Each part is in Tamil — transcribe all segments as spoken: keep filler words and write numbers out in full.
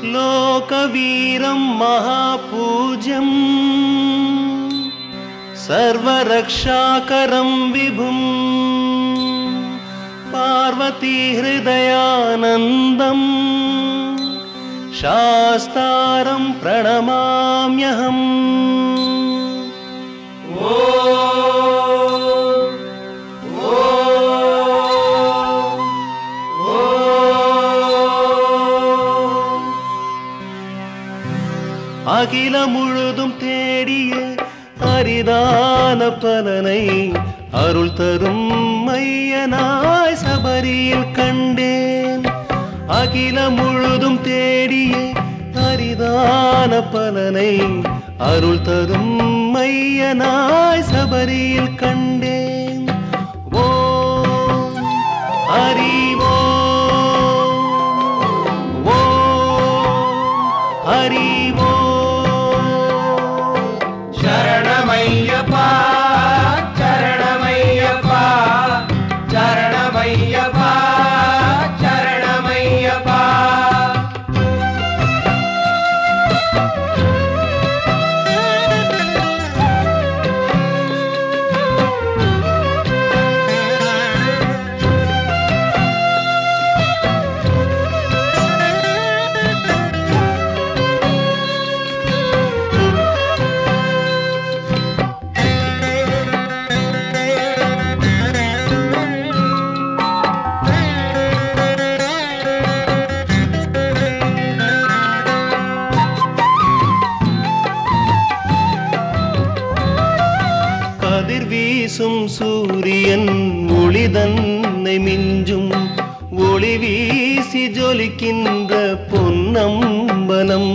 लोकवीरं महापूज्यं सर्वरक्षाकरं विभुं पार्वतीहृदयानन्दं शास्तारं प्रणमाम्यहम्। அகில முழுதும் தேடிய அரிதான பலனை அருள் தரும் மையனாய் சபரியில் கண்டேன். அகில முழுதும் தேடிய அரிதான பலனை அருள் தரும் மையனாய் சபரியில் கண்டேன். ஓம் ஹரிவோ ஹரிவோ சரணமையப்பா சரணமையப்பா சரணமையப்பா சரணமையப்பா. கதிர் வீசும் சூரியன் ஒளிதன்னை மிஞ்சும் ஒளி வீசி ஜொலிக்கின்ற பொன்னம்பலம்.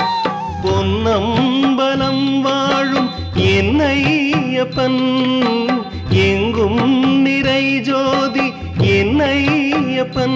பொன்னம்பலம் வாழும் என்னையப்பன் எங்கும் நிறை ஜோதி என்னையப்பன்.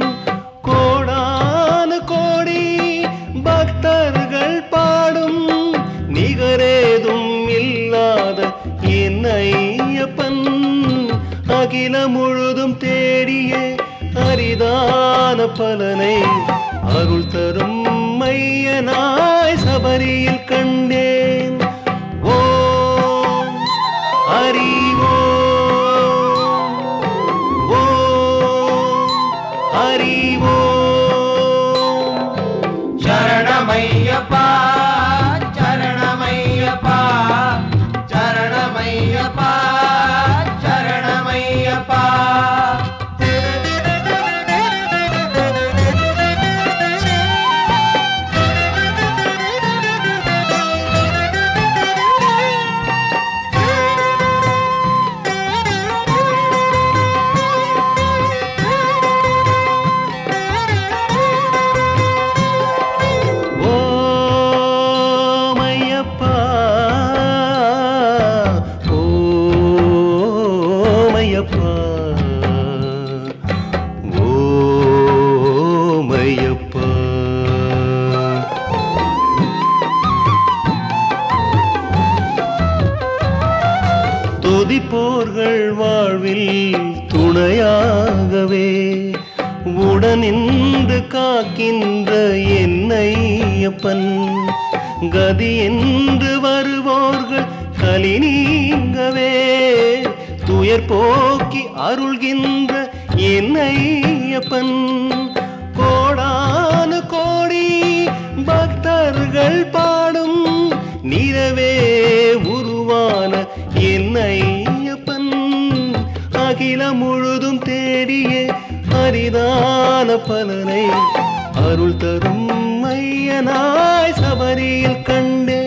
கோடான கோடி பக்தர்கள் பாடும் நிகரேதும் இல்லாத என்னையப்பன். அகில முழுதும் தேடிய அரிதான பலனை அருள் தரும் மையனாய் சபரியில் கண்டேன். ஓம் ஹரிவோ ஓம் ஹரிவோ சரணமையப்பா சரணமையப்பா சரணமையப்பா சரணமையப்பா. ஓமையப்பா துதிப்போர்கள் வாழ்வில் துணையாகவே உடனின்று காக்கின்ற என்னையப்பன். கதி என்று வருவோர்கள் கலி நீங்கவே துயர் போக்கி அருள்கின்ற என்னையப்பன். கோடான கோடி பக்தர்கள் பாடும் நிறவே உருவான என்னையப்பன். அகில முழுதும் தேடிய அரிதான பலனை அருள் தரும் மையனாய் சபரியில் கண்டே.